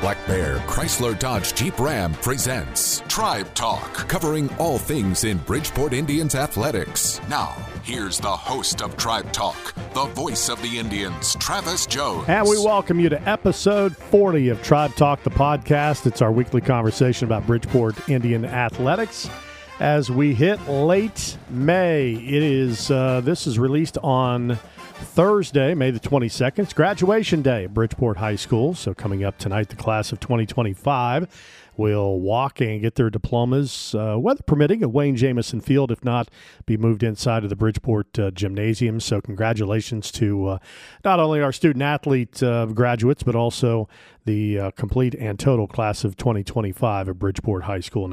Black Bear Chrysler Dodge Jeep Ram presents Tribe Talk, covering all things in Bridgeport Indians athletics. Now, here's the host of Tribe Talk, the voice of the Indians, Travis Jones. And we welcome you to episode 40 of Tribe Talk, the podcast. It's our weekly conversation about Bridgeport Indian athletics. As we hit late May, this is released on Thursday, May the 22nd. It's graduation day at Bridgeport High School. So coming up tonight, the class of 2025 will walk and get their diplomas, weather permitting, at Wayne Jamison Field. If not, be moved inside of the Bridgeport Gymnasium. So congratulations to not only our student-athlete graduates, but also the complete and total class of 2025 at Bridgeport High School. An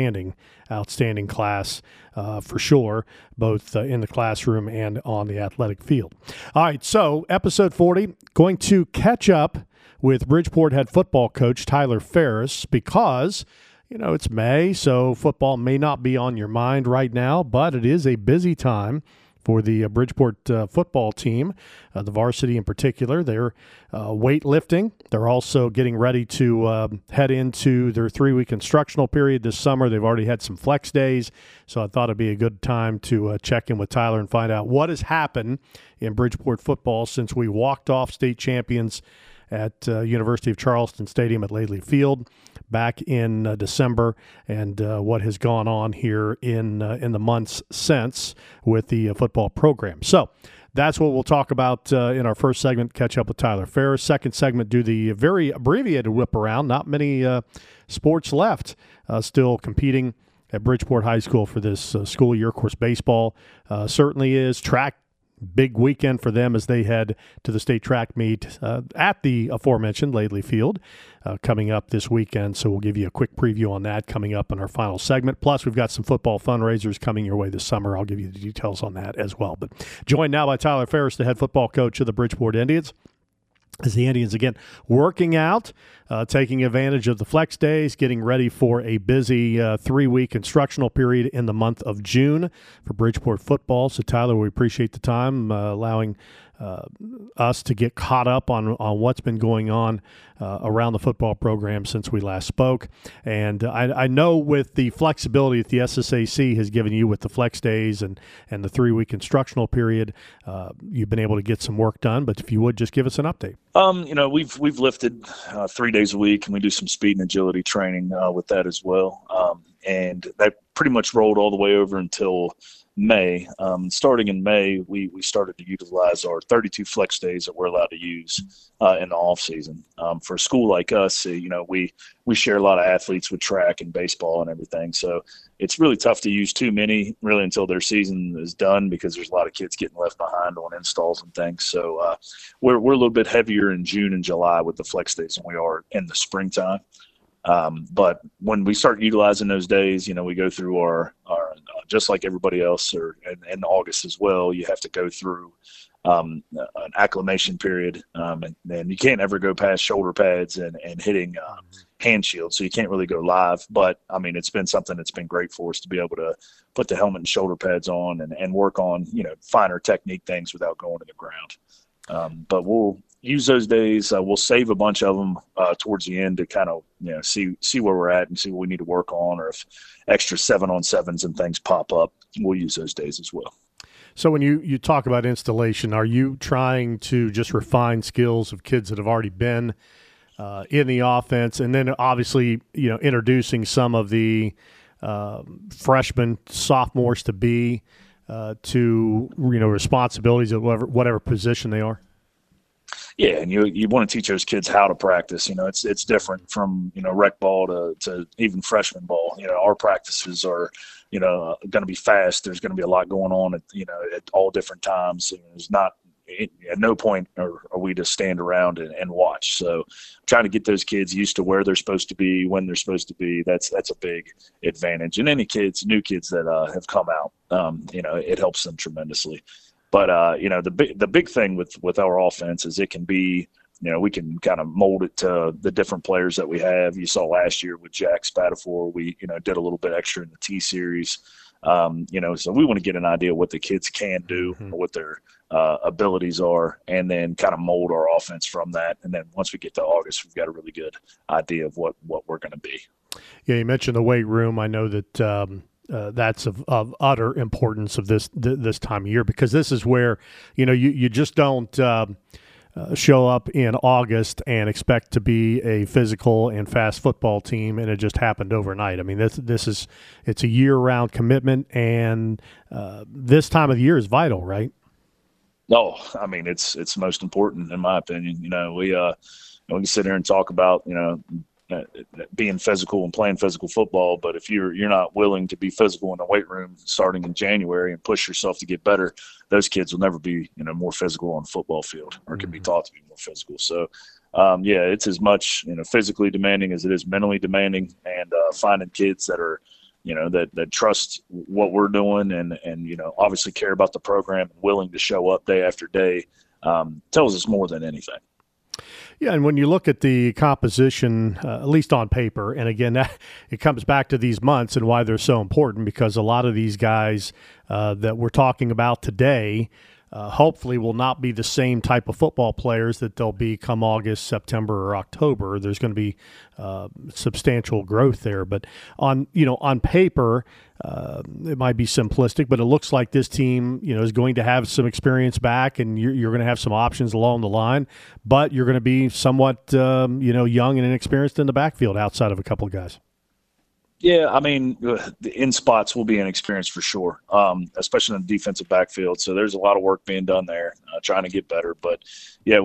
outstanding class for sure, both in the classroom and on the athletic field. All right, so episode 40, going to catch up with Bridgeport head football coach Tyler Ferris because, it's May, so football may not be on your mind right now, but it is a busy time for the Bridgeport football team, the varsity in particular. They're weightlifting. They're also getting ready to head into their 3-week instructional period this summer. They've already had some flex days, so I thought it'd be a good time to check in with Tyler and find out what has happened in Bridgeport football since we walked off state champions at University of Charleston Stadium at Laidley Field back in December, and what has gone on here in the months since with the football program. So that's what we'll talk about in our first segment, catch up with Tyler Ferris. Second segment, do the very abbreviated whip around. Not many sports left still competing at Bridgeport High School for this school year. Of course, baseball certainly is. Track, big weekend for them as they head to the state track meet at the aforementioned Laidley Field coming up this weekend. So we'll give you a quick preview on that coming up in our final segment. Plus, we've got some football fundraisers coming your way this summer. I'll give you the details on that as well. But joined now by Tyler Ferris, the head football coach of the Bridgeport Indians. As the Indians, again, working out, taking advantage of the flex days, getting ready for a busy 3-week instructional period in the month of June for Bridgeport football. So, Tyler, we appreciate the time, allowing us to get caught up on what's been going on around the football program since we last spoke. And I know with the flexibility that the SSAC has given you with the flex days and the 3-week instructional period, you've been able to get some work done. But if you would, just give us an update. We've lifted 3 days a week, and we do some speed and agility training with that as well. And that pretty much rolled all the way over until May. Starting in May, we started to utilize our 32 flex days that we're allowed to use in the off season. For a school like us, we share a lot of athletes with track and baseball and everything. So it's really tough to use too many really until their season is done because there's a lot of kids getting left behind on installs and things. So we're a little bit heavier in June and July with the flex days than we are in the springtime. But when we start utilizing those days, we go through our just like everybody else, or in August as well, you have to go through an acclimation period, and you can't ever go past shoulder pads and hitting hand shields, so you can't really go live. But it's been something that's been great for us to be able to put the helmet and shoulder pads on and work on finer technique things without going to the ground. But we'll use those days. We'll save a bunch of them towards the end to kind of see where we're at and see what we need to work on, or if extra 7-on-7s and things pop up, we'll use those days as well. So when you talk about installation, are you trying to just refine skills of kids that have already been in the offense, and then obviously introducing some of the freshmen, sophomores to be to responsibilities at whatever position they are? Yeah, and you want to teach those kids how to practice. It's different from rec ball to even freshman ball. Our practices are going to be fast. There's going to be a lot going on at all different times. There's not at no point are we to stand around and watch. So trying to get those kids used to where they're supposed to be, when they're supposed to be, that's a big advantage. And any new kids that have come out, it helps them tremendously. But the big thing with our offense is it can be, we can kind of mold it to the different players that we have. You saw last year with Jack Spatafor, we did a little bit extra in the T series. So we want to get an idea of what the kids can do, what their abilities are, and then kind of mold our offense from that. And then once we get to August, we've got a really good idea of what we're going to be. Yeah, you mentioned the weight room. I know that that's of utter importance of this time of year, because this is where, you just don't show up in August and expect to be a physical and fast football team, and it just happened overnight. I mean, it's a year-round commitment, and this time of the year is vital, right? No, I mean, it's most important in my opinion. We can sit here and talk about being physical and playing physical football, but if you're not willing to be physical in the weight room starting in January and push yourself to get better, those kids will never be more physical on the football field, or can be taught to be more physical. So it's as much physically demanding as it is mentally demanding, and finding kids that are that trust what we're doing and obviously care about the program and willing to show up day after day tells us more than anything. Yeah, and when you look at the composition, at least on paper, and again, it comes back to these months and why they're so important, because a lot of these guys that we're talking about today hopefully will not be the same type of football players that they'll be come August, September, or October. There's going to be substantial growth there. But on paper, it might be simplistic, but it looks like this team, is going to have some experience back, and you're going to have some options along the line, but you're going to be somewhat, young and inexperienced in the backfield outside of a couple of guys. Yeah, I mean, the in spots will be an experience for sure, especially in the defensive backfield. So there's a lot of work being done there, trying to get better. But yeah,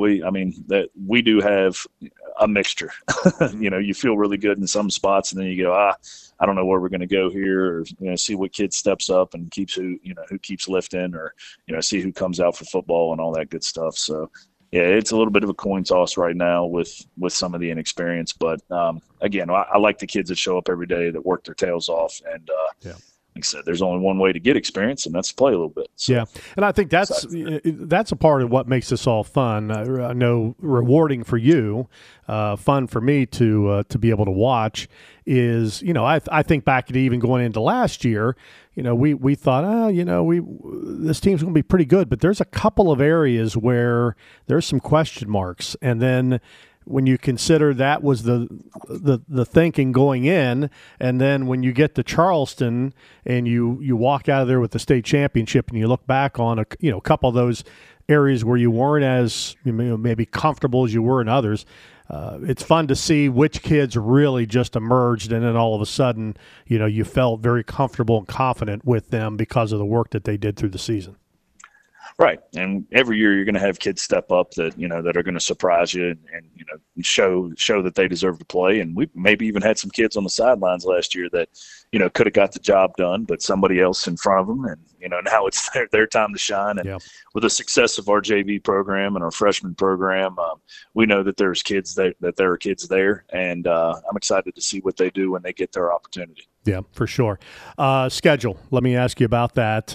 we do have a mixture. You feel really good in some spots, and then you go, I don't know where we're going to go here, or see what kid steps up and keeps who keeps lifting, or see who comes out for football and all that good stuff. So. Yeah, it's a little bit of a coin toss right now with some of the inexperience. But, again, I like the kids that show up every day, that work their tails off. And like I said, there's only one way to get experience, and that's to play a little bit. So, yeah, and I think that's a part of what makes this all fun. I know rewarding for you, fun for me to be able to watch is, I think back to even going into last year, we thought, this team's going to be pretty good, but there's a couple of areas where there's some question marks. And then when you consider that was the thinking going in, and then when you get to Charleston and you walk out of there with the state championship, and you look back on a couple of those areas where you weren't as maybe comfortable as you were in others. It's fun to see which kids really just emerged, and then all of a sudden, you felt very comfortable and confident with them because of the work that they did through the season. Right. And every year you're going to have kids step up that, that are going to surprise you and show that they deserve to play. And we maybe even had some kids on the sidelines last year that, could have got the job done, but somebody else in front of them. And, now it's their time to shine. And with the success of our JV program and our freshman program, we know that there's kids that there are kids there. And I'm excited to see what they do when they get their opportunity. Yeah, for sure. Schedule. Let me ask you about that.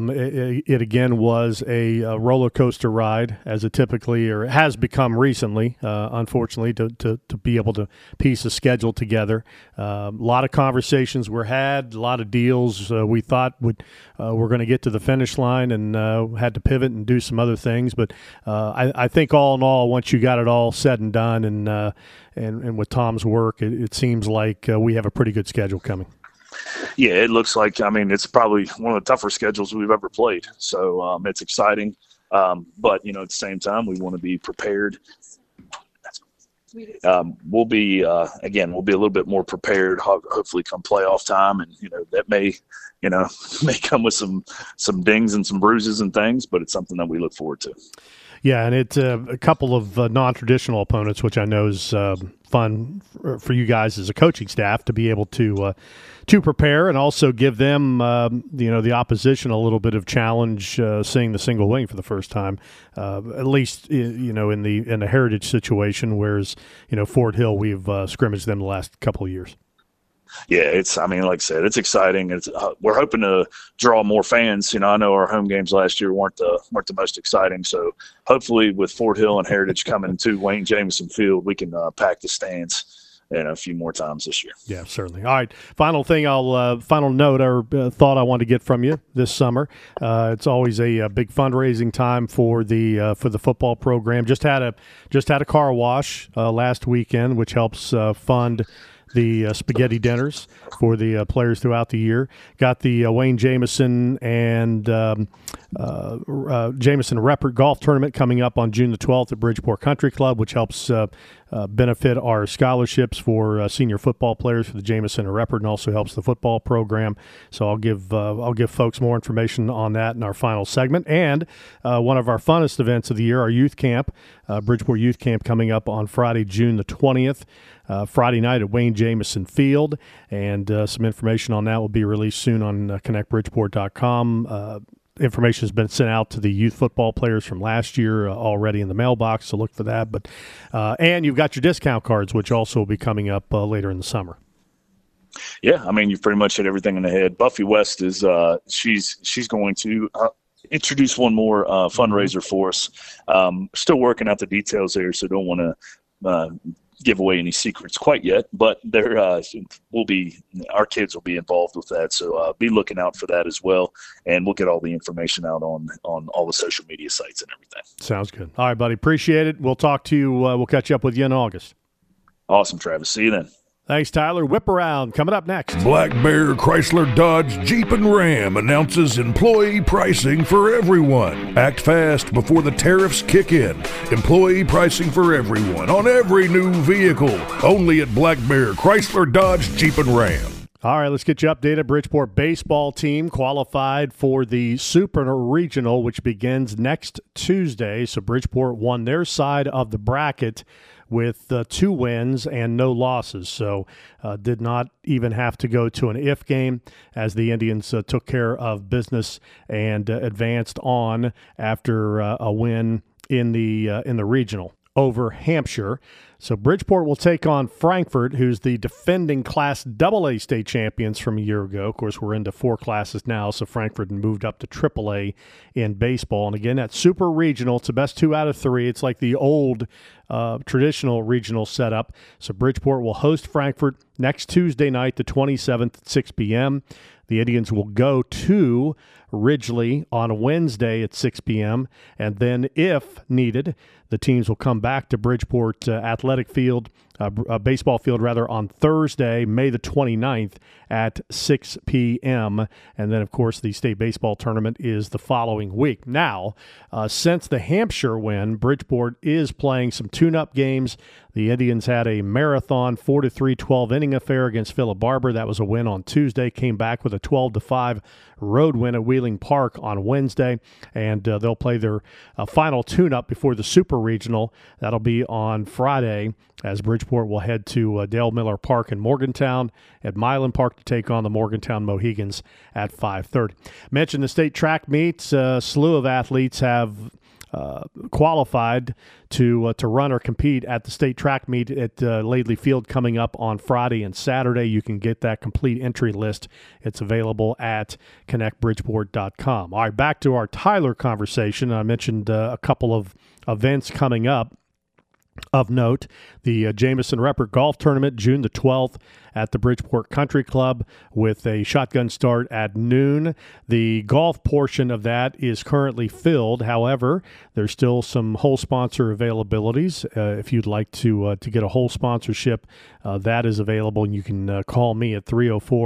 It again was a roller coaster ride, as it typically or has become recently. Unfortunately, to be able to piece a schedule together. A lot of conversations were had, a lot of deals we thought were going to get to the finish line, and had to pivot and do some other things. But I think all in all, once you got it all said and done, and with Tom's work, it seems like we have a pretty good schedule coming. Yeah, it looks like, it's probably one of the tougher schedules we've ever played. So it's exciting. But, at the same time, we want to be prepared. We'll be a little bit more prepared, hopefully come playoff time. And, that may come with some dings and some bruises and things, but it's something that we look forward to. Yeah, and it's a couple of non-traditional opponents, which I know is fun for you guys as a coaching staff to be able to prepare, and also give them the opposition a little bit of challenge, seeing the single wing for the first time, at least in the Heritage situation, whereas Fort Hill we've scrimmaged them the last couple of years. Yeah, like I said, it's exciting. We're hoping to draw more fans. I know our home games last year weren't the most exciting. So hopefully with Fort Hill and Heritage coming to Wayne Jameson Field, we can pack the stands a few more times this year. Yeah, certainly. All right. Final thing, final note or thought I want to get from you this summer. It's always a big fundraising time for the football program. Just had a car wash last weekend, which helps fund the spaghetti dinners for the players throughout the year. Got the Wayne Jamison and Jamison Reppert golf tournament coming up on June the 12th at Bridgeport Country Club, which helps benefit our scholarships for senior football players for the Jamison and Reppert, and also helps the football program. So I'll give folks more information on that in our final segment. And one of our funnest events of the year, our youth camp, Bridgeport Youth Camp, coming up on Friday, June the 20th. Friday night at Wayne Jamison Field, and some information on that will be released soon on connectbridgeport.com. Information has been sent out to the youth football players from last year already in the mailbox, so look for that. But and you've got your discount cards, which also will be coming up later in the summer. Yeah, I mean, you've pretty much hit everything in the head. Buffy West is she's going to introduce one more fundraiser for us. Still working out the details there, so don't want to give away any secrets quite yet, but there our kids will be involved with that, so be looking out for that as well, and we'll get all the information out on all the social media sites and everything. Sounds good. All right, buddy, appreciate it. We'll talk to you, we'll catch up with you in August. Awesome, Travis. See you then. Thanks, Tyler. Whip Around coming up next. Black Bear Chrysler Dodge Jeep and Ram announces employee pricing for everyone. Act fast before the tariffs kick in. Employee pricing for everyone on every new vehicle. Only at Black Bear Chrysler Dodge Jeep and Ram. All right, let's get you updated. Bridgeport baseball team qualified for the Super Regional, which begins next Tuesday. So Bridgeport won their side of the bracket with 2 wins and no losses. So did not even have to go to an if game, as the Indians took care of business and advanced on after a win in the regional over Hampshire. So Bridgeport will take on Frankfort, who's the defending Class AA state champions from a year ago. Of course, we're into 4 classes now, so Frankfort moved up to AAA in baseball. And again, that Super Regional, it's the best 2 out of 3. It's like the old traditional regional setup. So Bridgeport will host Frankfort next Tuesday night, the 27th at 6 p.m. The Indians will go to Ridgely on Wednesday at 6 p.m., and then, if needed, the teams will come back to Bridgeport Athletic Field, baseball field rather, on Thursday, May the 29th at 6 p.m., and then, of course, the state baseball tournament is the following week. Now, since the Hampshire win, Bridgeport is playing some tune-up games. The Indians had a marathon 4-3 12-inning affair against Philip Barber. That was a win on Tuesday. Came back with a 12-5 road win at Wheeling Park on Wednesday, and they'll play their final tune-up before the Super Regional. That'll be on Friday, as Bridgeport will head to Dale Miller Park in Morgantown at Milan Park to take on the Morgantown Mohegans at 5:30. Mentioned the state track meets. A slew of athletes have qualified to run or compete at the state track meet at Laidley Field coming up on Friday and Saturday. You can get that complete entry list. It's available at connectbridgeport.com. All right, back to our Tyler conversation. I mentioned a couple of events coming up. Of note, the Jamison Reppert Golf Tournament, June the 12th at the Bridgeport Country Club with a shotgun start at noon. The golf portion of that is currently filled. However, there's still some hole sponsor availabilities. If you'd like to get a hole sponsorship, that is available, and you can call me at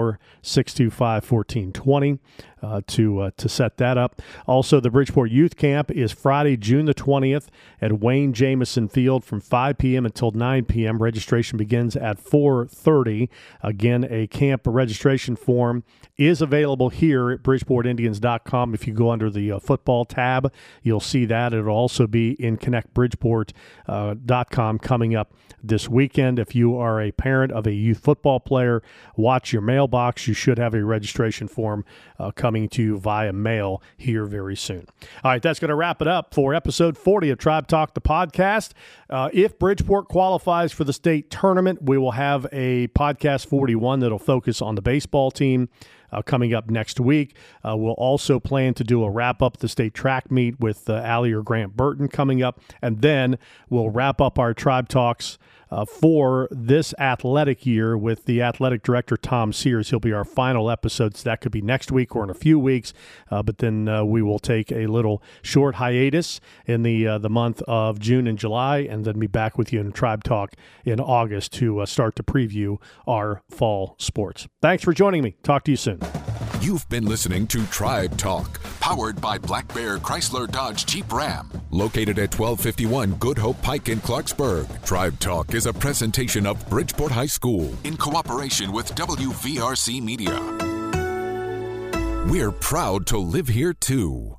304-625-1420 to set that up. Also, the Bridgeport Youth Camp is Friday, June the 20th at Wayne Jamison Field from 5 p.m. until 9 p.m. Registration begins at 4:30. Again, a camp registration form is available here at BridgeportIndians.com. If you go under the football tab, you'll see that. It'll also be in ConnectBridgeport.com coming up this weekend. If you are a parent of a youth football player, watch your mailbox. You should have a registration form coming to you via mail here very soon. All right, that's going to wrap it up for episode 40 of Tribe Talk, the podcast. If Bridgeport qualifies for the state tournament, we will have a podcast 41 that'll focus on the baseball team. coming up next week. We'll also plan to do a wrap-up of the state track meet with Allie or Grant Burton coming up, and then we'll wrap up our Tribe Talks for this athletic year with the athletic director, Tom Sears. He'll be our final episode, so that could be next week or in a few weeks, but then we will take a little short hiatus in the month of June and July, and then be back with you in Tribe Talk in August to start to preview our fall sports. Thanks for joining me. Talk to you soon. You've been listening to Tribe Talk, powered by Black Bear Chrysler Dodge Jeep Ram, located at 1251 Good Hope Pike in Clarksburg. Tribe Talk is a presentation of Bridgeport High School in cooperation with WVRC Media. We're proud to live here too.